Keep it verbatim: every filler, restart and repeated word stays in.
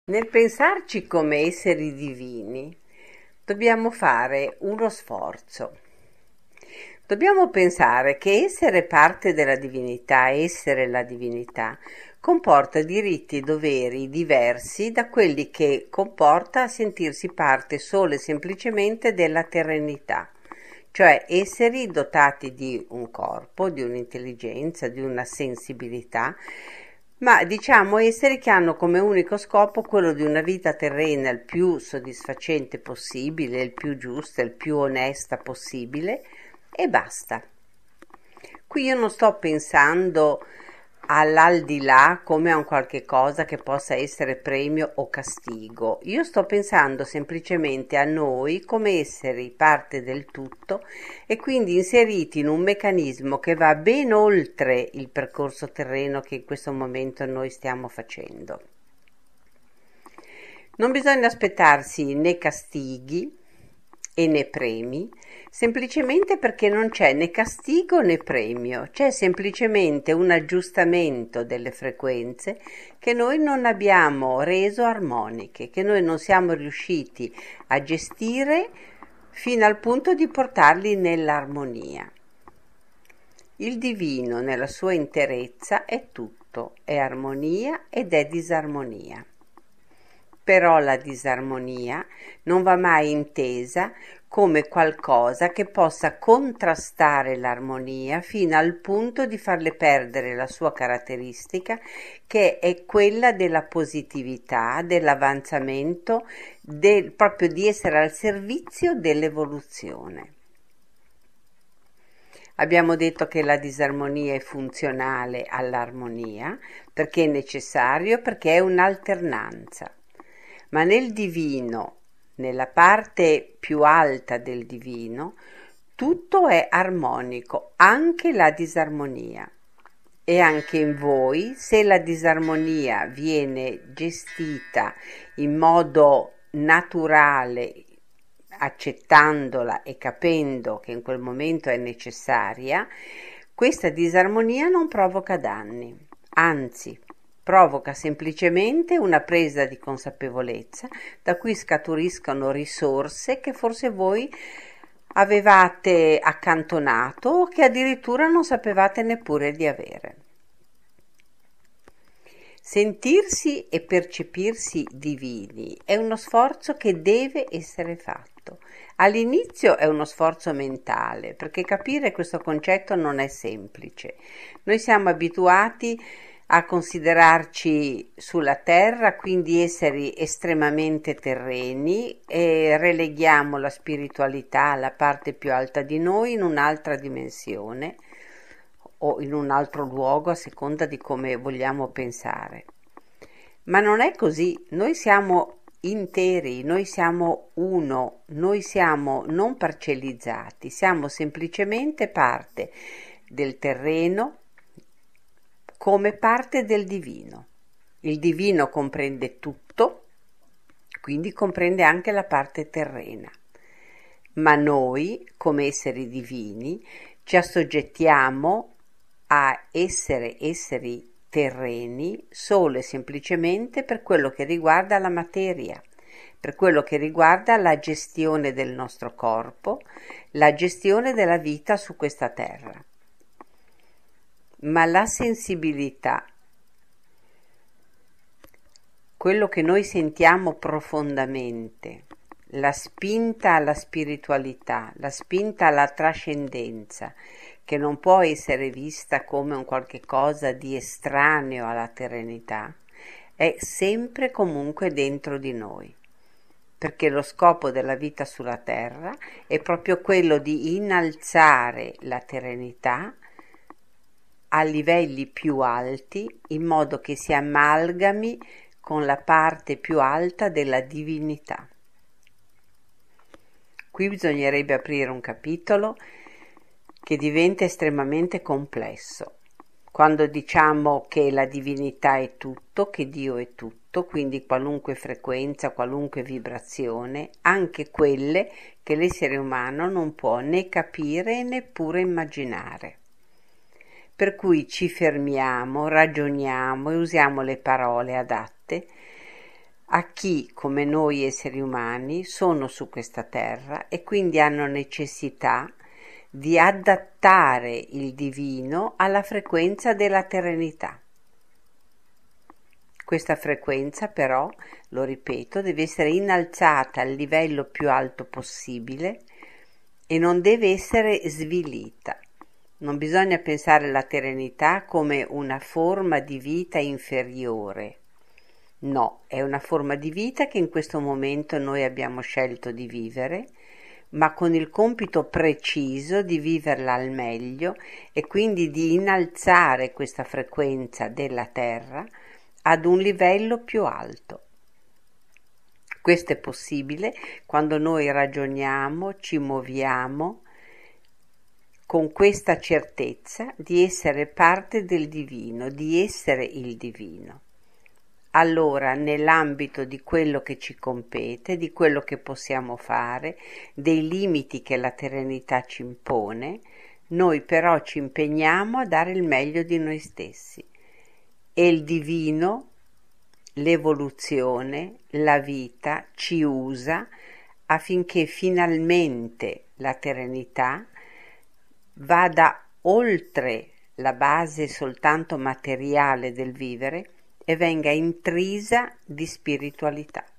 Nel pensarci come esseri divini, dobbiamo fare uno sforzo. Dobbiamo pensare che essere parte della divinità, essere la divinità, comporta diritti e doveri diversi da quelli che comporta sentirsi parte solo e semplicemente della terrenità, cioè esseri dotati di un corpo, di un'intelligenza, di una sensibilità, ma diciamo esseri che hanno come unico scopo quello di una vita terrena il più soddisfacente possibile, il più giusta, il più onesta possibile e basta. Qui io non sto pensando all'aldilà come a un qualche cosa che possa essere premio o castigo. Io sto pensando semplicemente a noi come esseri parte del tutto e quindi inseriti in un meccanismo che va ben oltre il percorso terreno che in questo momento noi stiamo facendo. Non bisogna aspettarsi né castighi e né premi, semplicemente perché non c'è né castigo né premio, c'è semplicemente un aggiustamento delle frequenze che noi non abbiamo reso armoniche, che noi non siamo riusciti a gestire fino al punto di portarli nell'armonia. Il divino nella sua interezza è tutto, è armonia ed è disarmonia. Però la disarmonia non va mai intesa come qualcosa che possa contrastare l'armonia fino al punto di farle perdere la sua caratteristica, che è quella della positività, dell'avanzamento, del, proprio di essere al servizio dell'evoluzione. Abbiamo detto che la disarmonia è funzionale all'armonia perché è necessario, perché è un'alternanza. Ma nel divino, nella parte più alta del divino, tutto è armonico, anche la disarmonia. E anche in voi, se la disarmonia viene gestita in modo naturale, accettandola e capendo che in quel momento è necessaria, questa disarmonia non provoca danni, anzi provoca semplicemente una presa di consapevolezza da cui scaturiscono risorse che forse voi avevate accantonato o che addirittura non sapevate neppure di avere. Sentirsi e percepirsi divini è uno sforzo che deve essere fatto. All'inizio è uno sforzo mentale, perché capire questo concetto non è semplice. Noi siamo abituati a considerarci sulla terra, quindi esseri estremamente terreni, e releghiamo la spiritualità, la parte più alta di noi, in un'altra dimensione o in un altro luogo a seconda di come vogliamo pensare. Ma non è così, noi siamo interi, noi siamo uno, noi siamo non parcellizzati, siamo semplicemente parte del terreno come parte del divino. Il divino comprende tutto, quindi comprende anche la parte terrena. Ma noi, come esseri divini, ci assoggettiamo a essere esseri terreni solo e semplicemente per quello che riguarda la materia, per quello che riguarda la gestione del nostro corpo, la gestione della vita su questa terra. Ma la sensibilità, quello che noi sentiamo profondamente, la spinta alla spiritualità, la spinta alla trascendenza, che non può essere vista come un qualche cosa di estraneo alla terrenità, è sempre comunque dentro di noi, perché lo scopo della vita sulla terra è proprio quello di innalzare la terrenità a livelli più alti, in modo che si amalgami con la parte più alta della divinità. Qui bisognerebbe aprire un capitolo che diventa estremamente complesso. Quando diciamo che la divinità è tutto, che Dio è tutto, quindi qualunque frequenza, qualunque vibrazione, anche quelle che l'essere umano non può né capire e neppure immaginare. Per cui ci fermiamo, ragioniamo e usiamo le parole adatte a chi, come noi esseri umani, sono su questa terra e quindi hanno necessità di adattare il divino alla frequenza della terrenità. Questa frequenza però, lo ripeto, deve essere innalzata al livello più alto possibile e non deve essere svilita. Non bisogna pensare alla terrenità come una forma di vita inferiore. No, è una forma di vita che in questo momento noi abbiamo scelto di vivere, ma con il compito preciso di viverla al meglio e quindi di innalzare questa frequenza della Terra ad un livello più alto. Questo è possibile quando noi ragioniamo, ci muoviamo con questa certezza di essere parte del divino, di essere il divino. Allora, nell'ambito di quello che ci compete, di quello che possiamo fare, dei limiti che la terrenità ci impone, noi però ci impegniamo a dare il meglio di noi stessi. E il divino, l'evoluzione, la vita ci usa affinché finalmente la terrenità vada oltre la base soltanto materiale del vivere e venga intrisa di spiritualità.